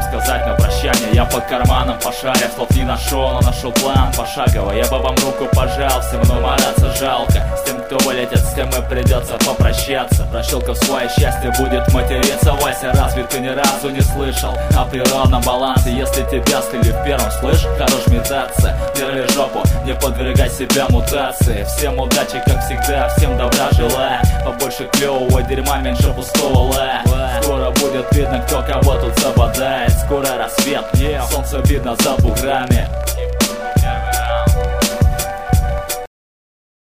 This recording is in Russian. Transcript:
сказать на прощание. Я по карманам пошарил, слов не нашел, но нашел план пошагово. Я бы вам руку пожал, всем умораться жалко. С тем, кто вылетит, с тем и придется попрощаться. Прощелкав свое счастье будет материться. Вася, разве ты ни разу не слышал о природном балансе? Если тебя слили в первом, слышь, хорош метаться. Не рви жопу, не подвергай себя мутации. Всем удачи, как всегда, всем добра желаю. Побольше клевого дерьма, меньше пустого лая. Скоро будет видно, кто кого тут забодает. Скоро рассвет, солнце видно за буграми.